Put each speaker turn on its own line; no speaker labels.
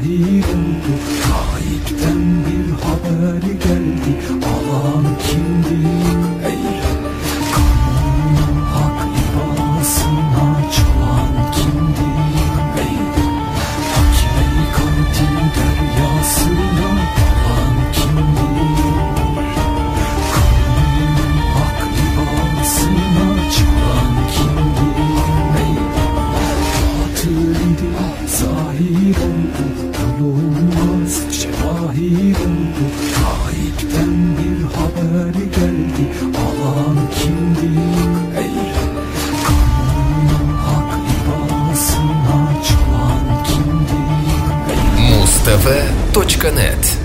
zahir oldu. Gayipten bir haber geldi, alan kimdi? Eylen kanunu hak libasına çalan kimdi? Eylen hakime katil deryasına dalan kimdi? Kanunu hak libasına çalan kimdi? Eylen batıl idi, zahir oldu. Bulunmaz cevahir oldu. Gayipten bir haber geldi, alan kimdi? Eylen kanunu hak libasına çalan kimdi?
Mustv.net